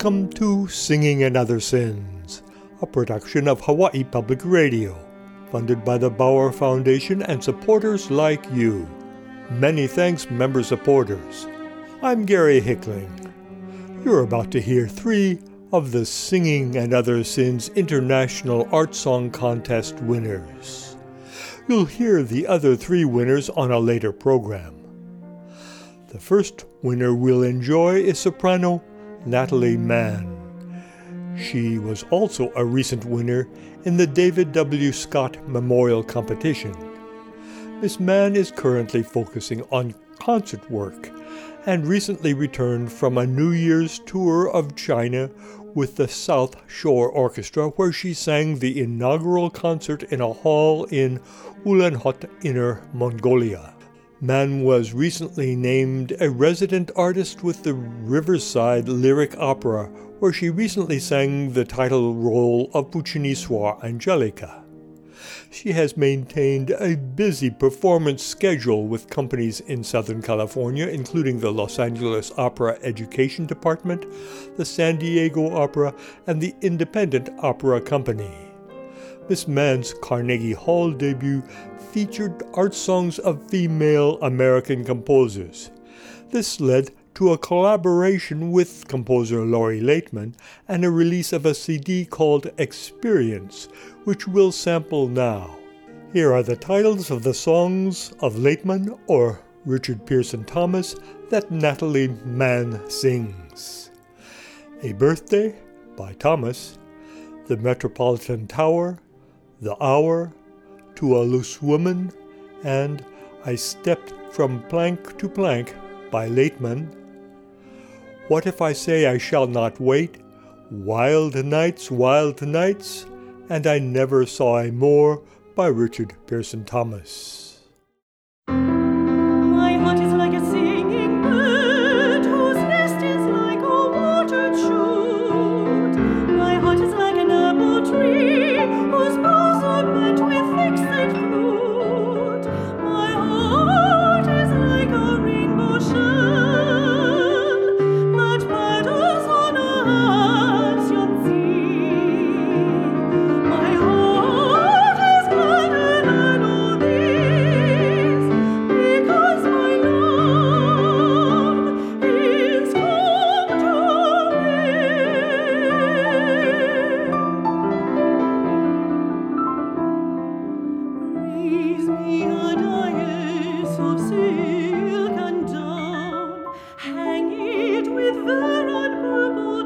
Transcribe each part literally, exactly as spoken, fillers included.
Welcome to Singing and Other Sins, a production of Hawaii Public Radio, funded by the Bauer Foundation and supporters like you. Many thanks, member supporters. I'm Gary Hickling. You're about to hear three of the Singing and Other Sins International Art Song Contest winners. You'll hear the other three winners on a later program. The first winner we'll enjoy is soprano Natalie Mann. She was also a recent winner in the David W. Scott Memorial Competition. Miss Mann is currently focusing on concert work and recently returned from a New Year's tour of China with the South Shore Orchestra, where she sang the inaugural concert in a hall in Ulaanbaatar, Inner Mongolia. Mann was recently named a resident artist with the Riverside Lyric Opera, where she recently sang the title role of Puccini's Suor Angelica. She has maintained a busy performance schedule with companies in Southern California, including the Los Angeles Opera Education Department, the San Diego Opera, and the Independent Opera Company. Miss Mann's Carnegie Hall debut featured art songs of female American composers. This led to a collaboration with composer Lori Laitman and a release of a C D called Experience, which we'll sample now. Here are the titles of the songs of Laitman or Richard Pearson Thomas that Natalie Mann sings. A Birthday by Thomas, The Metropolitan Tower, The Hour, To a Loose Woman, and I Stepped from Plank to Plank by Laitman. What If I Say I Shall Not Wait, Wild Nights, Wild Nights, and I Never Saw a More by Richard Pearson Thomas. My heart is like a singing bird whose nest is like a watered shoot. My heart is like an apple tree whose boughs are bent with thick-set fruit. My heart is like a rainbow shell that paddles on a halcyon sea. My heart is glad and I know this, because my love is come to Raise me a dais of silk and down, hang it with fur and purple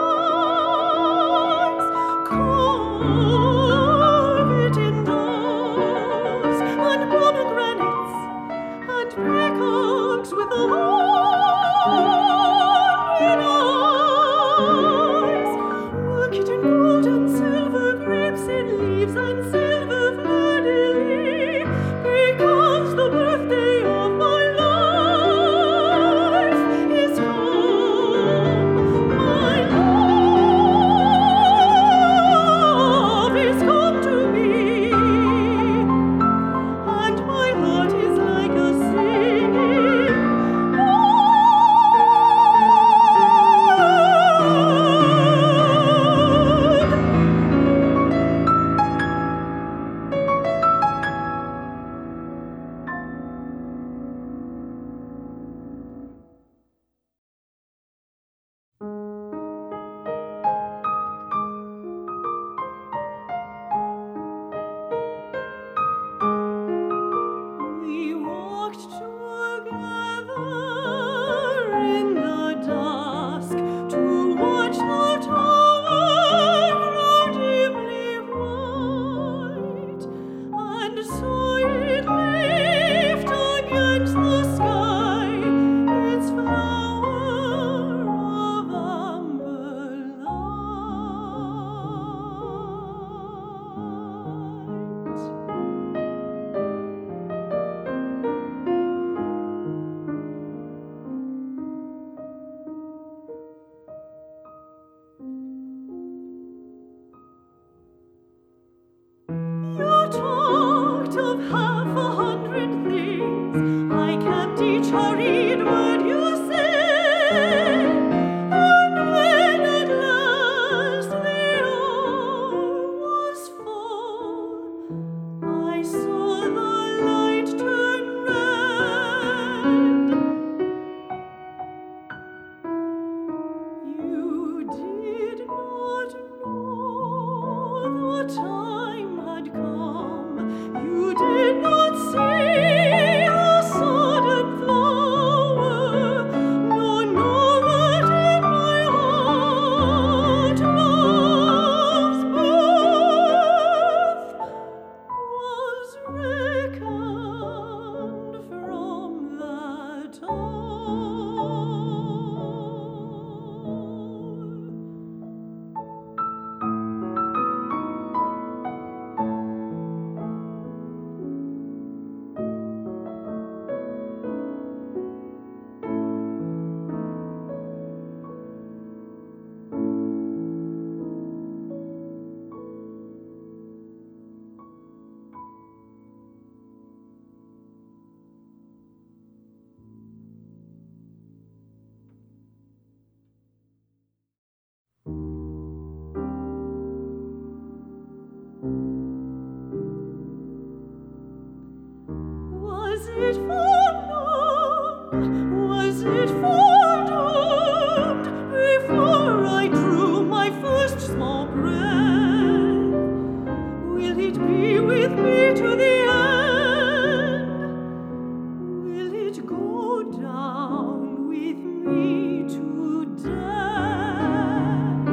dyes, carve it in doves and pomegranates and peacocks with the hundred eyes. Work it in gold and silver, grapes in leaves and silver fleur-de-lis, because the birthday of my life is come. My love is come to me, and my heart is like a singing bird. it be with me to the end? Will it go down with me to death?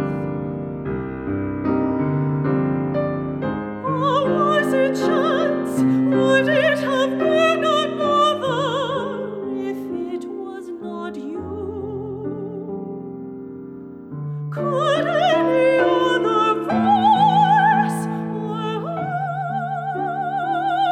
Or was it chance? Would it have been another if it was not you? Could any other voice or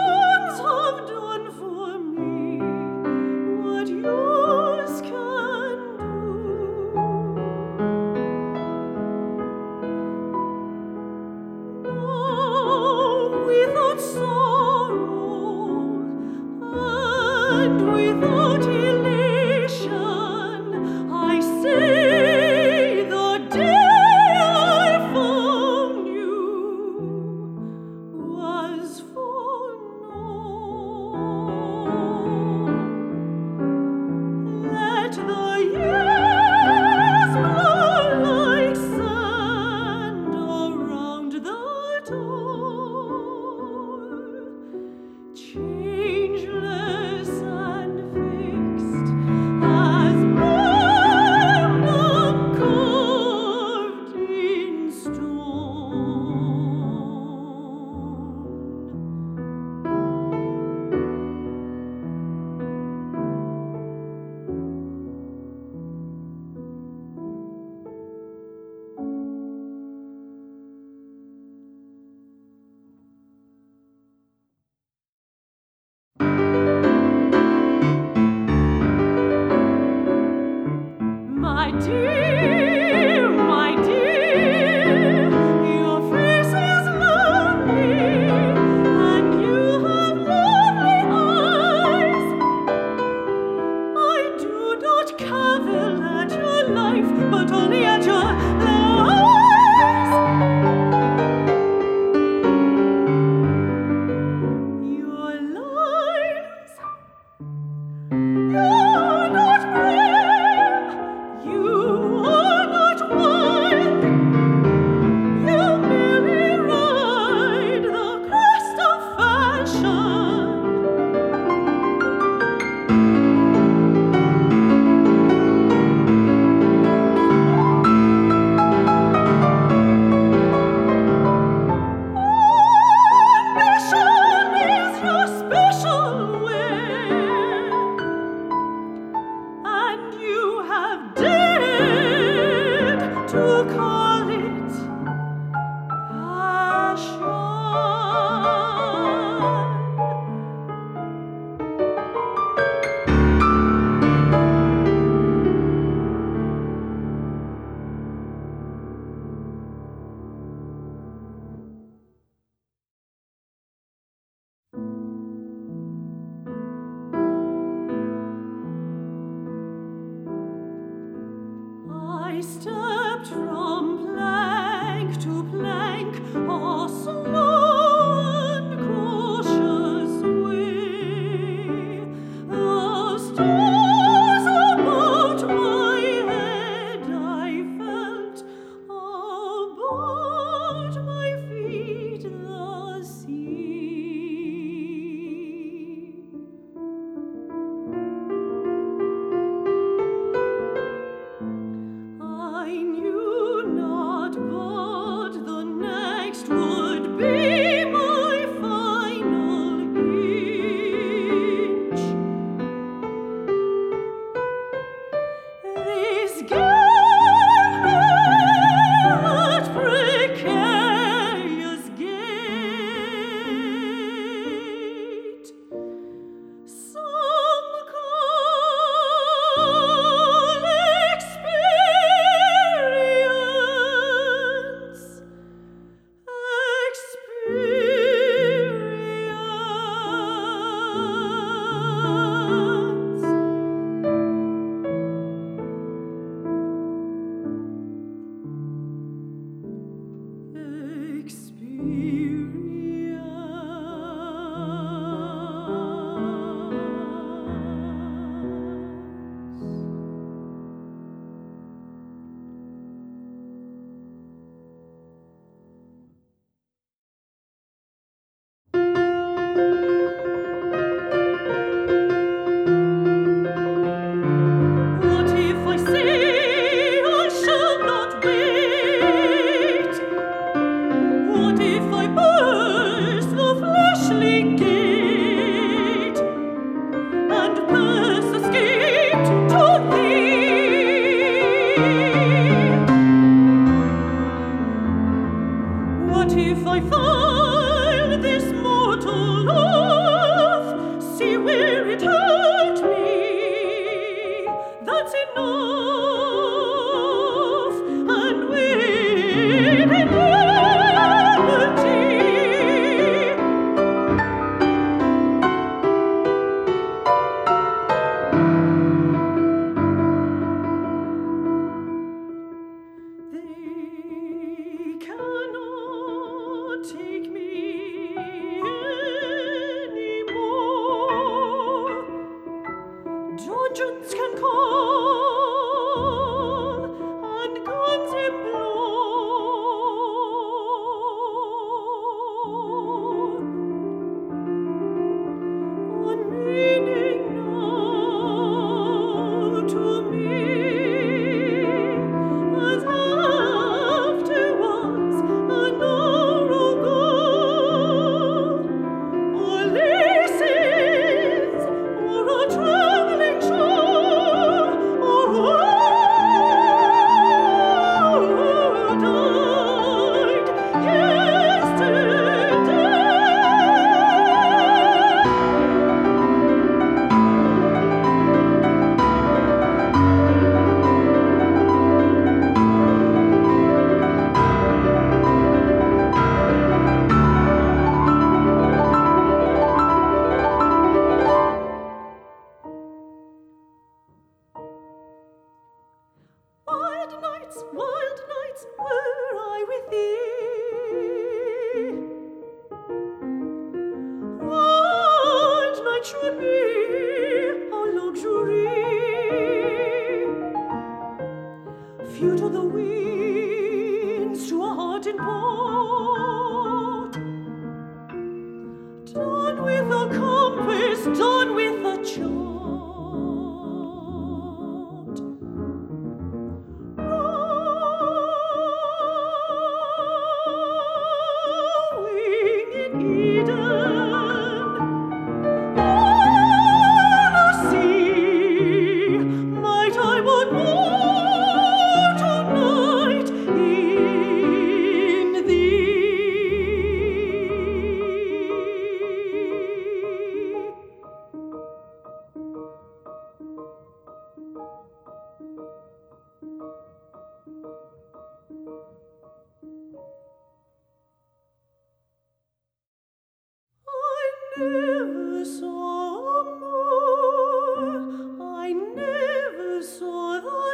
never saw more, I never saw the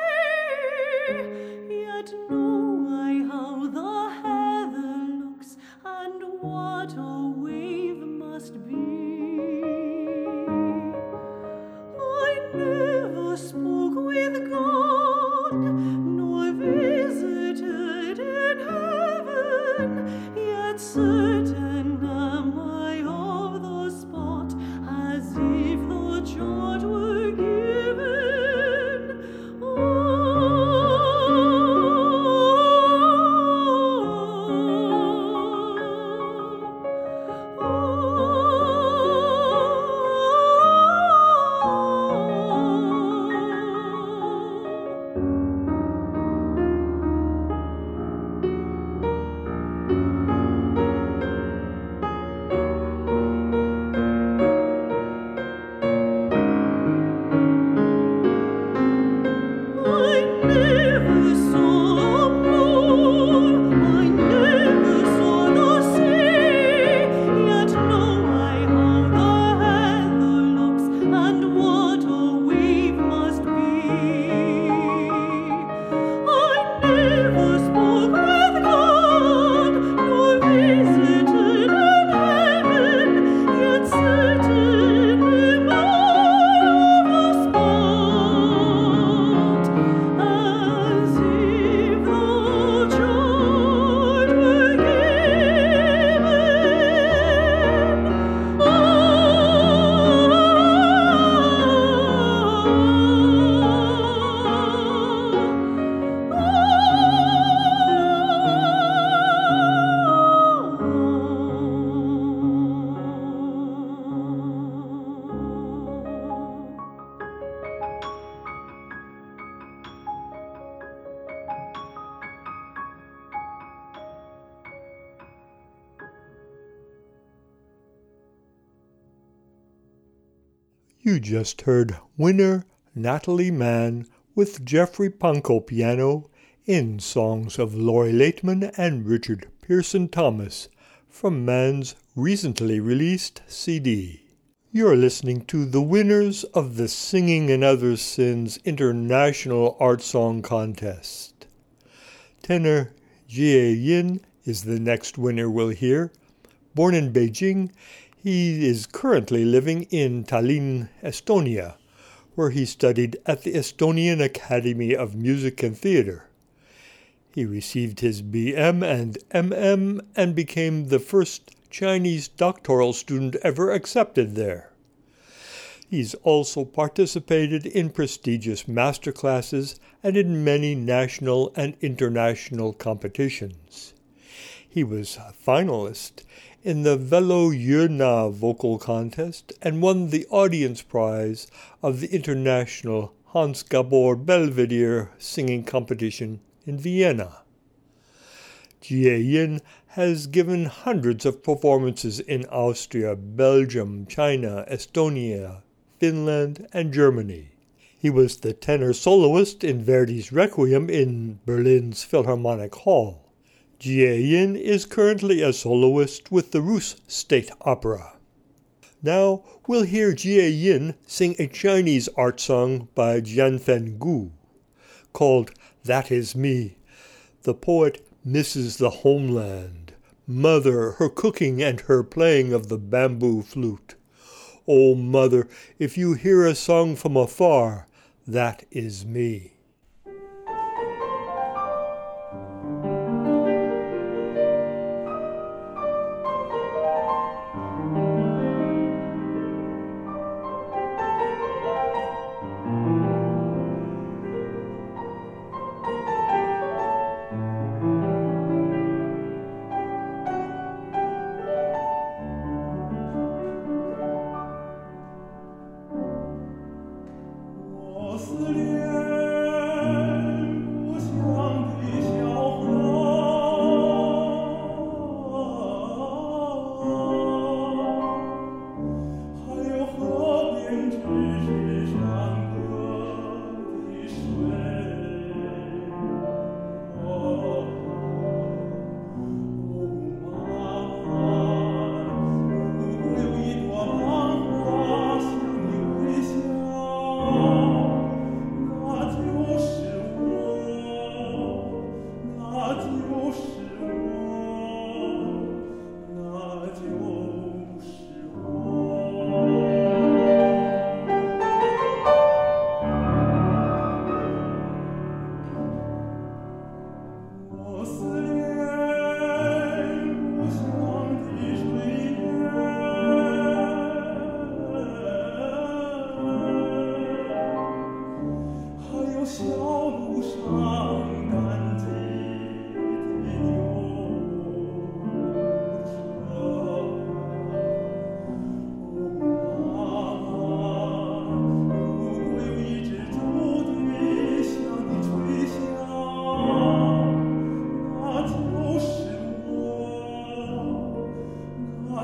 sea, yet know I how the heather looks, and what a wave must be. I never spoke with God, nor visited in heaven, yet certain am I of the spot, as if the charge were given. I never saw more, I never saw the sea, yet know I how the heather looks, and what a wave must be. I never spoke with God, nor visited in heaven, yet certain am I of the spot, as if the charge were given. You just heard winner Natalie Mann with Jeffrey Pankow piano in songs of Laurie Laitman and Richard Pearson Thomas from Mann's recently released C D. You're listening to the winners of the Singing and Other Sins International Art Song Contest. Tenor Jie Yin is the next winner we'll hear. Born in Beijing, he is currently living in Tallinn, Estonia, where he studied at the Estonian Academy of Music and Theatre. He received his B M and M M and became the first Chinese doctoral student ever accepted there. He's also participated in prestigious master classes and in many national and international competitions. He was a finalist in the Velo Yurna vocal contest and won the audience prize of the International Hans Gabor Belvedere singing competition in Vienna. Jie Yin has given hundreds of performances in Austria, Belgium, China, Estonia, Finland, and Germany. He was the tenor soloist in Verdi's Requiem in Berlin's Philharmonic Hall. Jie Yin is currently a soloist with the Rus State Opera. Now we'll hear Jie Yin sing a Chinese art song by Jianfen Gu, called That Is Me. The poet misses the homeland, mother, her cooking and her playing of the bamboo flute. O mother, if you hear a song from afar, that is me.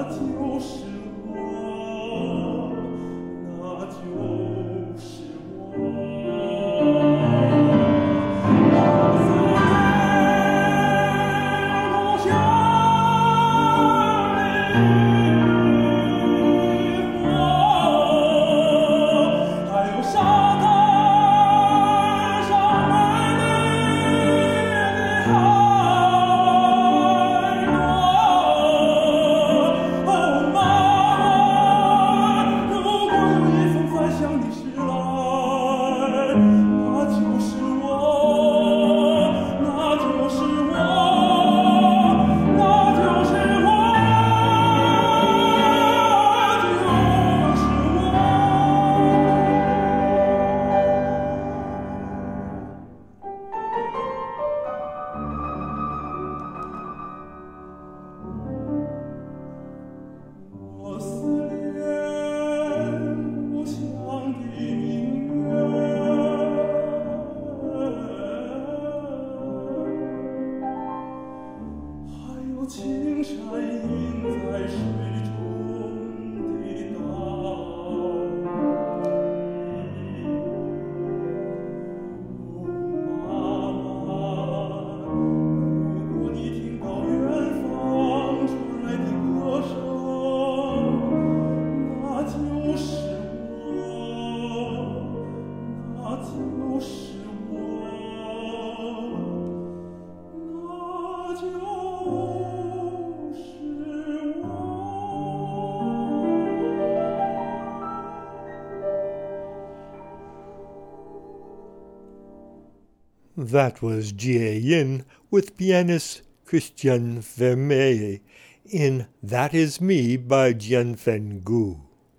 That was Jie Yin with pianist Christian Vermeer in That Is Me by Jianfen Gu.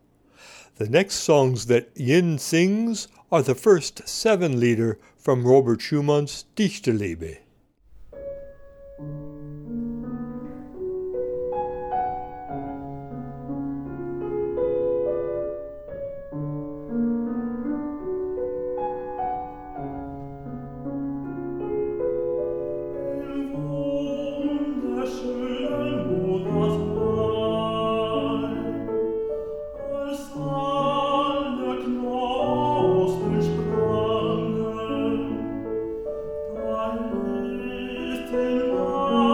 The next songs that Yin sings are the first seven lieder from Robert Schumann's Dichterliebe. Oh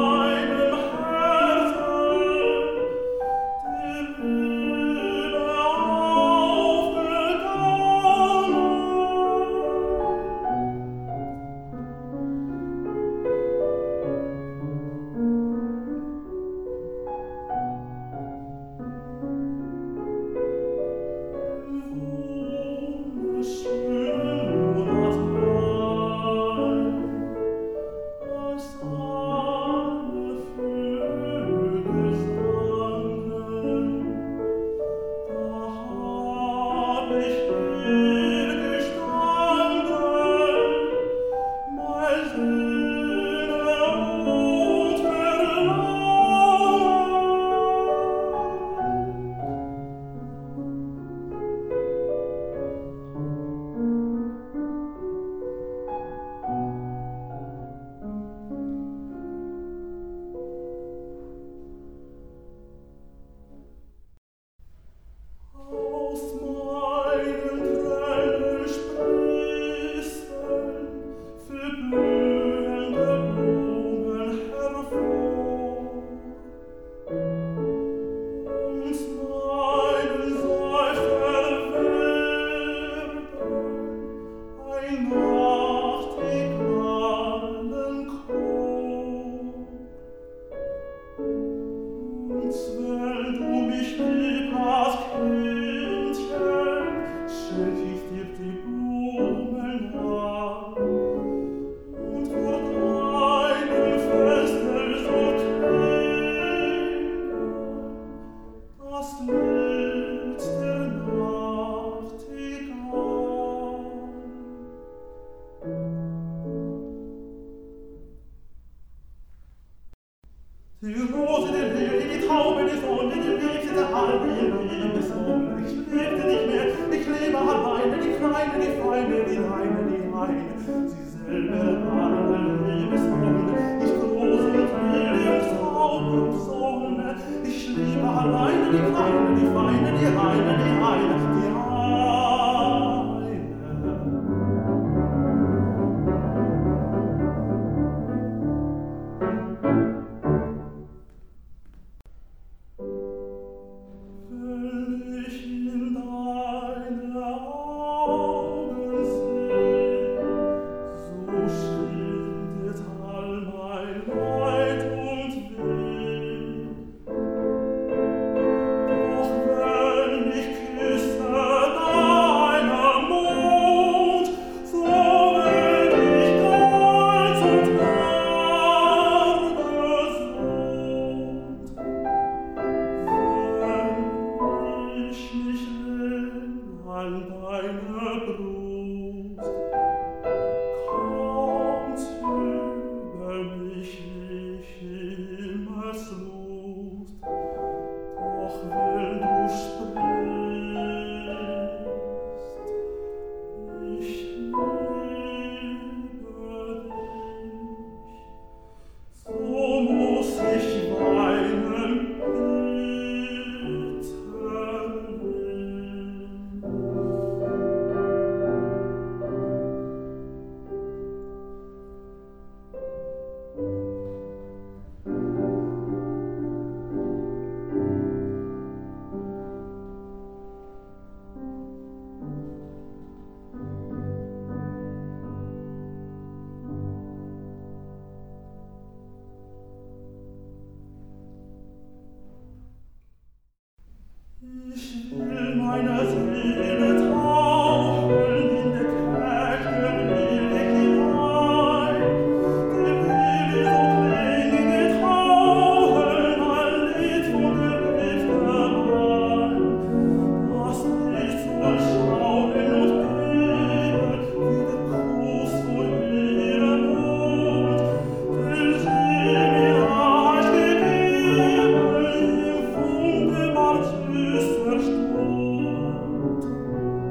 Verstund.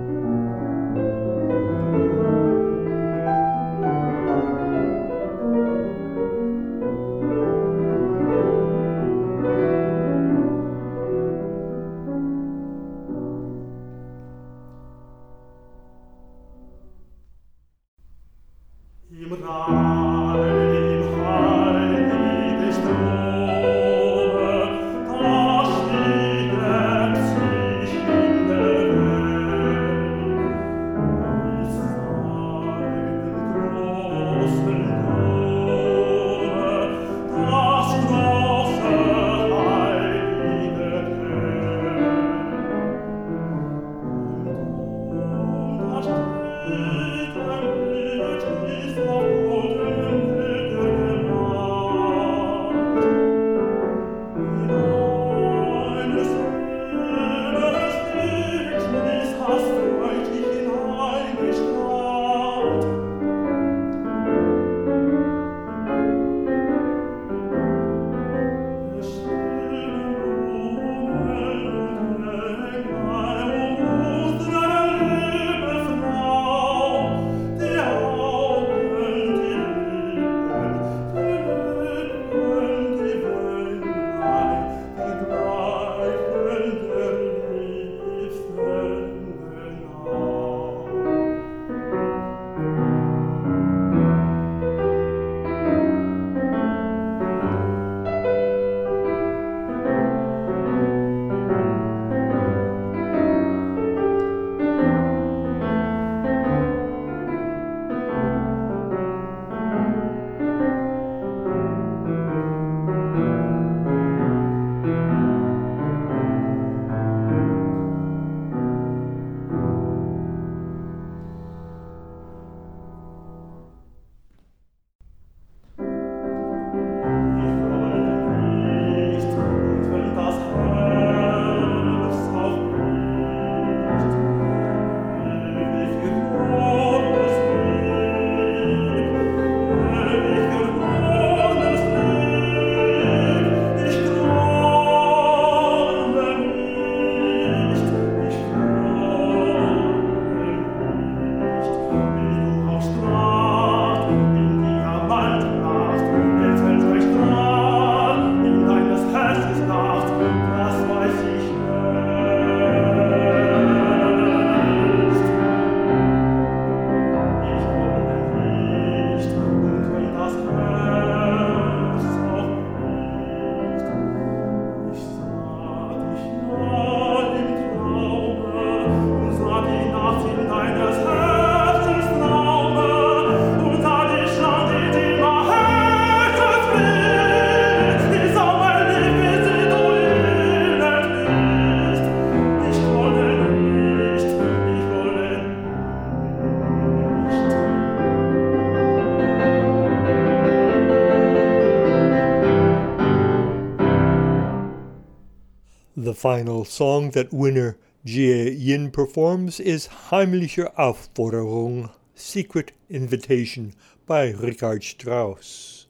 final song that winner Jie Yin performs is Heimliche Aufforderung, Secret Invitation by Richard Strauss.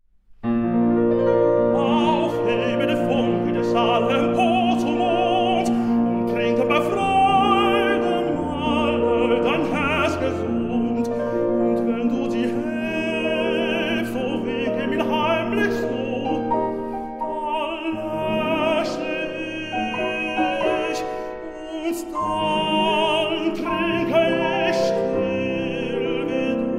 Aufhebe die Funke des allen Po zum Mond und trinke bei Freuden mal dein Herz gesund. Und wenn du sie hebst, so winke mir heimlich so, dann trinke ich still wie du,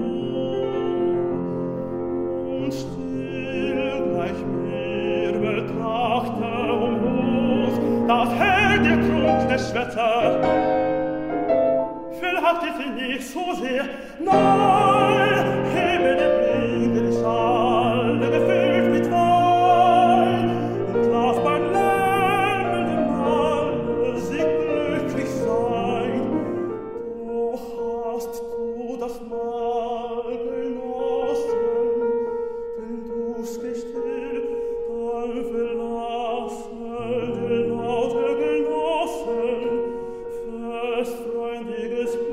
und still gleich mir betrachte um Los, das hält der Trunk des Wetter. Vielleicht ist sie nicht so sehr, nein, hebe die Blinke des Alle gefüllt mit Wein, und lass beim lärmenden Alle sie glücklich sein. Doch hast du das Mahl genossen, wenn du's nicht still, dann verlasse den laute Genossen, festfreundiges Bild.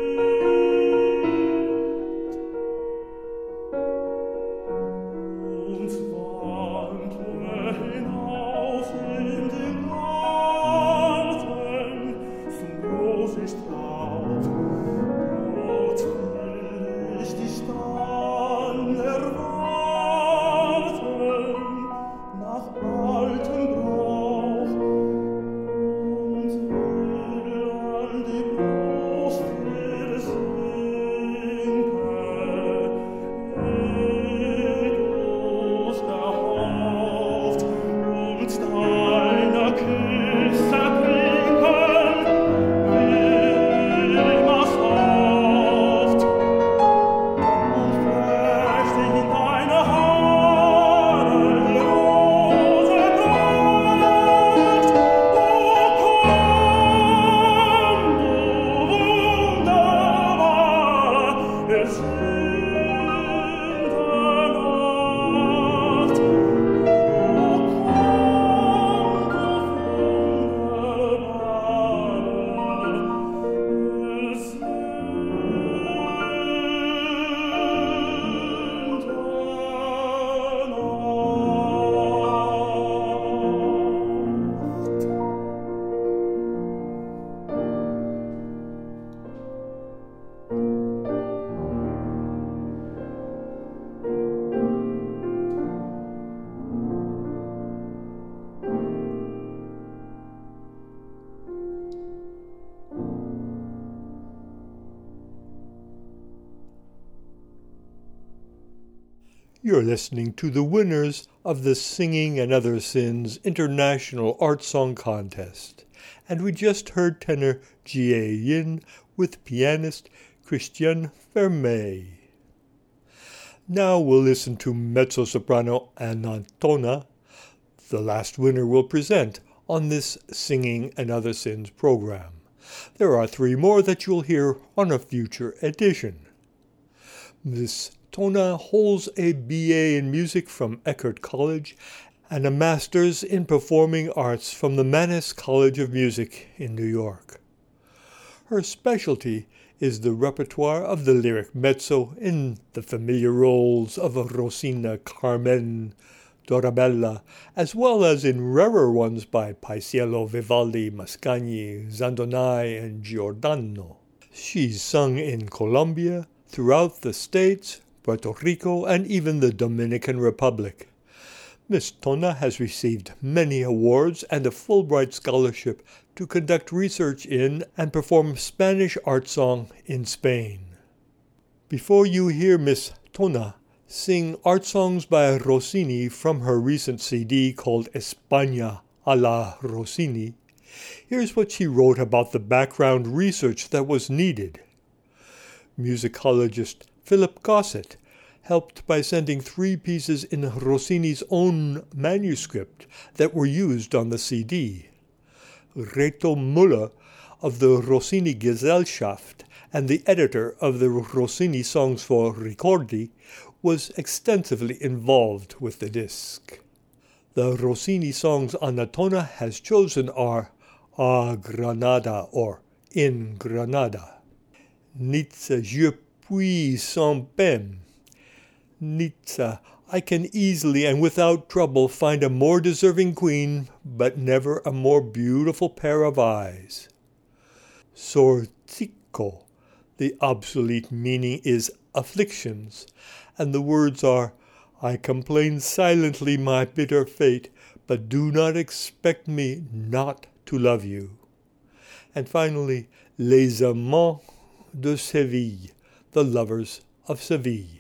Und wandle hinaus in den Garten zum Rosenstrauch. Dort will ich dich dann erwarten, nach altem Brauch, und will an die Brust dir sinken, Ego's gehaucht, und deiner Küsse trinken, Wilmers oft, und flech dich in deine Haare die Rose Pracht. O komm, du wunderbare, ersehnte Nacht. O You're listening to the winners of the Singing and Other Sins International Art Song Contest, and we just heard tenor Jie Yin with pianist Christian Vermeil. Now we'll listen to mezzo-soprano Anna Tona, the last winner we'll present on this Singing and Other Sins program. There are three more that you'll hear on a future edition. Miss Tona holds a B A in music from Eckerd College and a master's in performing arts from the Mannes College of Music in New York. Her specialty is the repertoire of the lyric mezzo in the familiar roles of Rosina, Carmen, Dorabella, as well as in rarer ones by Paisiello, Vivaldi, Mascagni, Zandonai, and Giordano. She's sung in Colombia, throughout the States, Puerto Rico, and even the Dominican Republic. Miss Tona has received many awards and a Fulbright scholarship to conduct research in and perform Spanish art song in Spain. Before you hear Miss Tona sing art songs by Rossini from her recent C D called España a la Rossini, here's what she wrote about the background research that was needed. Musicologist Philip Gossett helped by sending three pieces in Rossini's own manuscript that were used on the C D. Reto Müller of the Rossini Gesellschaft and the editor of the Rossini Songs for Ricordi was extensively involved with the disc. The Rossini songs Anatona has chosen are A Granada or In Granada, Nizza, Je puis sans peine. Nizza, I can easily and without trouble find a more deserving queen, but never a more beautiful pair of eyes. Sorzico, the obsolete meaning is afflictions, and the words are, I complain silently my bitter fate, but do not expect me not to love you. And finally, Les Amants de Séville, the lovers of Seville.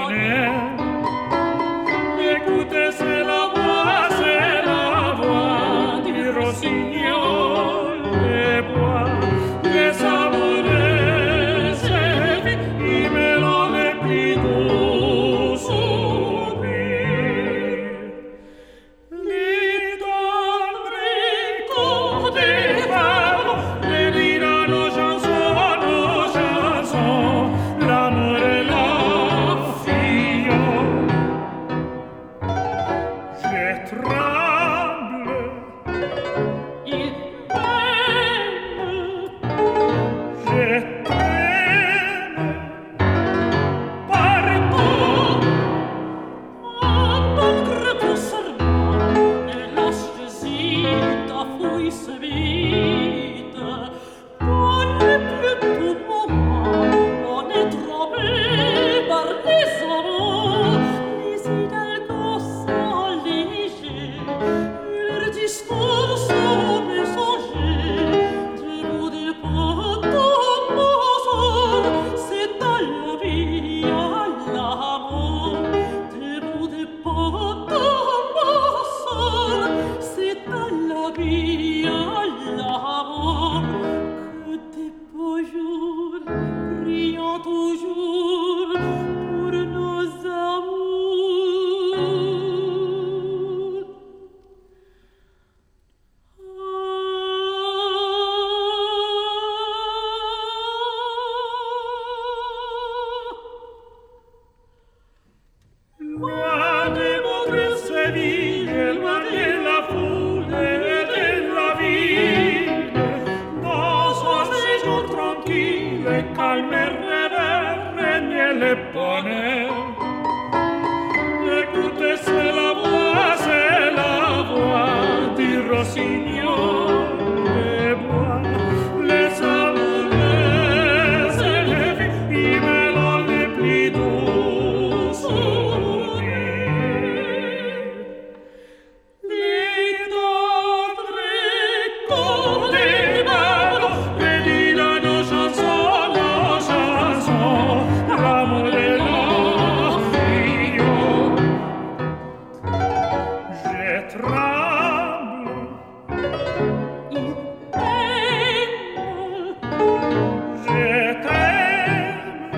bonheur. Écoutez, c'est la voix, c'est la voix du rossignol des bois, les amoureux s'éveillent, mêlant les plus doux soupirs. Les tendres des femmes, les lira nos chansons, nos chansons, l'amour et la fillon. Je tremble, Il m'aime, je t'aime, partout. malgré ton serment, hélas, j'hésite à fouiller ce vide. Dans les plus doux moments, on est trompé par les amants, les hidalgos sont légers, leur discours sont messagers. Je vous dis pas ton bonheur, c'est à la vie, à la mort. Je vous dis pas ton bonheur, c'est à la vie, à la mort. Que tes beaux jours brillent toujours pour nos amours. Loin de votre Séville, loin de la foule et de la ville, dans un séjour tranquille, calme et rêveur, règne le bonheur. Écoutez, c'est la voix, c'est la voix du rossignol des bois, les amoureux s'éveillent, mêlant les plus doux soupirs. Les tendres échos des ballons redisent nos chansons, nos chansons, l'amour et la fillon. Je tremble, Il m'aime, je t'aime,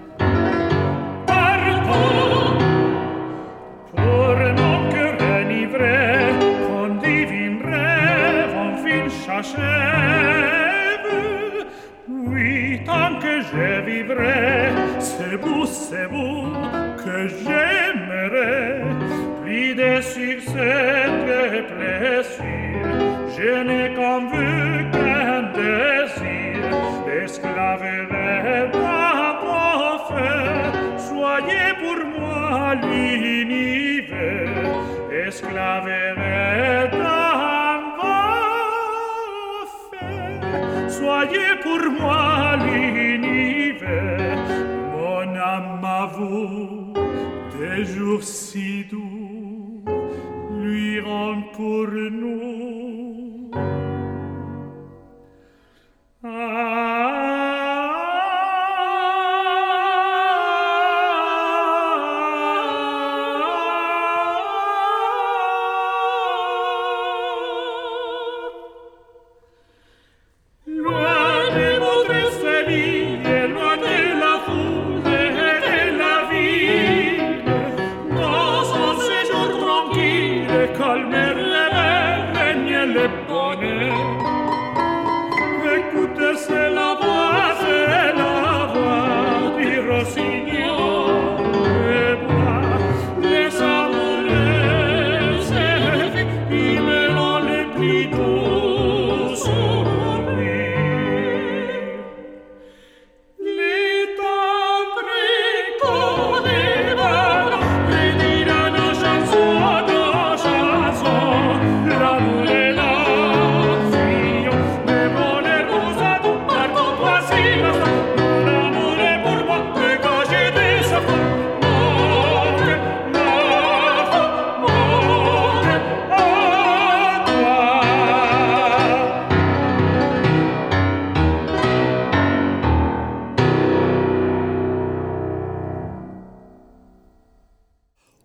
partout. Pour mon cœur enivré, qu'on divine rêve enfin s'achève. Oui, tant que je vivrai, c'est vous, c'est vous que j'aimerai. Plus de succès que plaisir, je n'ai qu'en vue qu'un désir. Esclave d'un feu, soyez pour moi l'univers. Esclave d'un feu, soyez pour moi l'univers. Mon âme à vous, des jours si doux, lui rend pour nous. Loin de votre Séville, loin de la foule et de la ville, dans un séjour tranquille, calme et rêveur, règne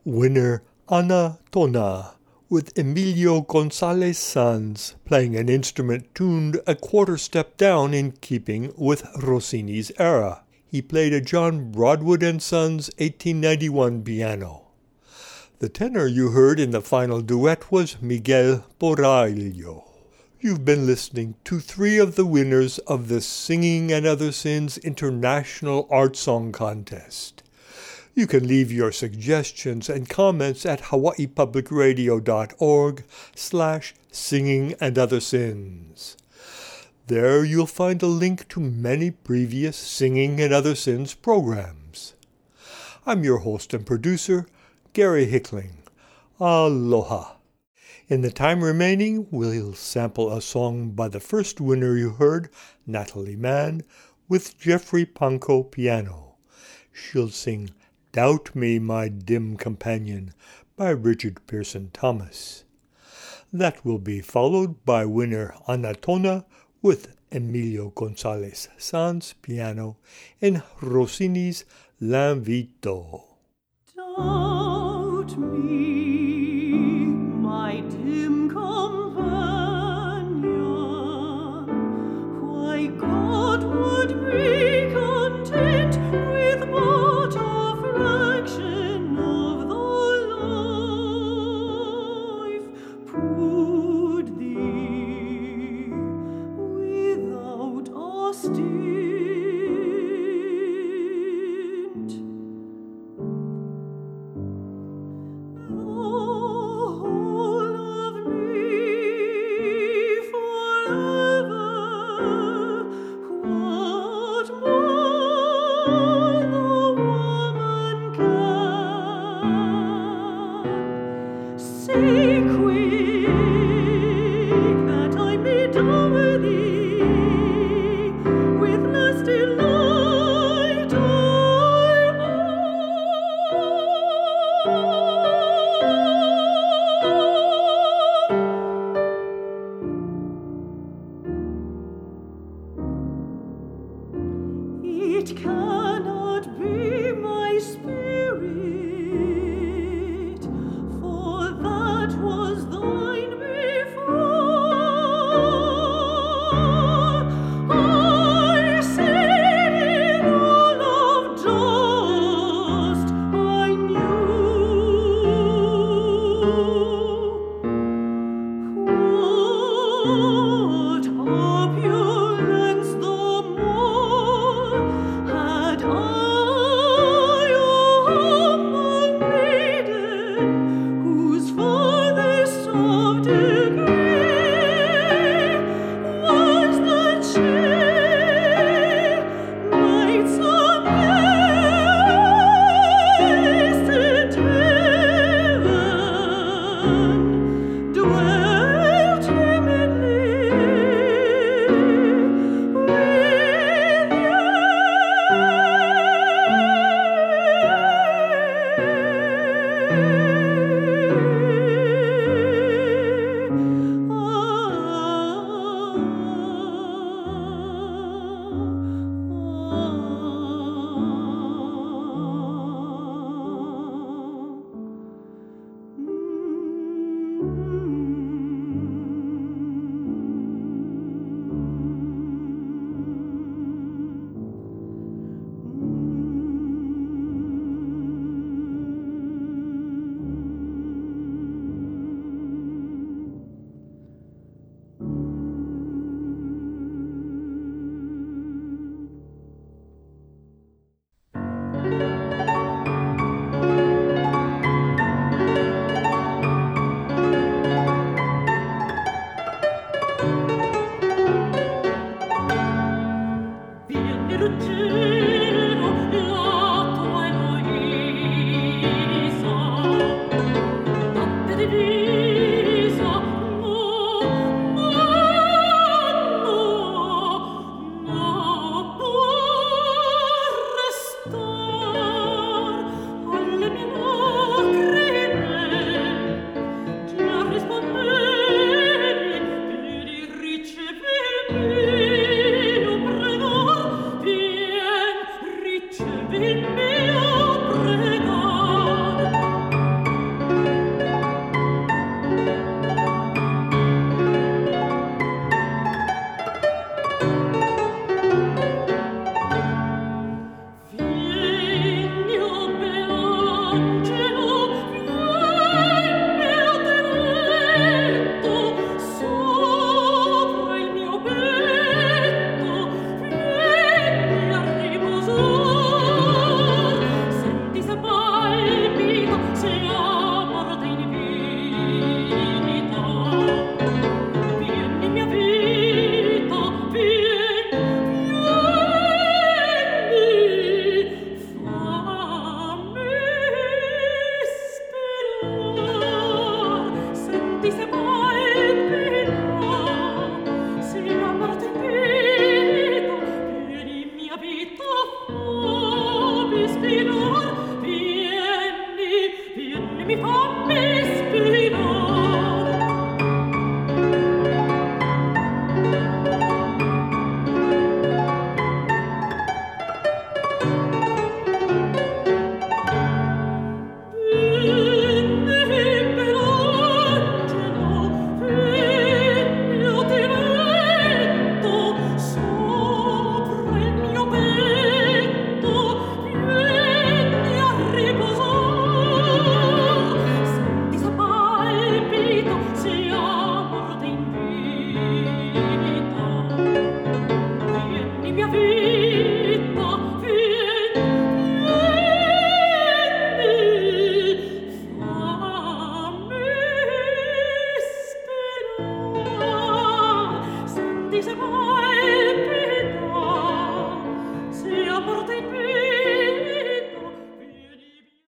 winner Ana Tona, with Emilio Gonzalez Sanz playing an instrument tuned a quarter step down in keeping with Rossini's era. He played a John Broadwood and Sons eighteen ninety-one piano. The tenor you heard in the final duet was Miguel Boraglio. You've been listening to three of the winners of the Singing and Other Sins International Art Song Contest. You can leave your suggestions and comments at hawaiipublicradio.org slash singing and other sins. There you'll find a link to many previous Singing and Other Sins programs. I'm your host and producer, Gary Hickling. Aloha. In the time remaining, we'll sample a song by the first winner you heard, Natalie Mann, with Jeffrey Panko piano. She'll sing Doubt Me, My Dim Companion by Richard Pearson Thomas. That will be followed by winner Ana Tona with Emilio Gonzalez Sanz piano in Rossini's L'Invito. Doubt me, my dim companion, why God would be content with but a fraction of the life proved thee without a stint. Mi fa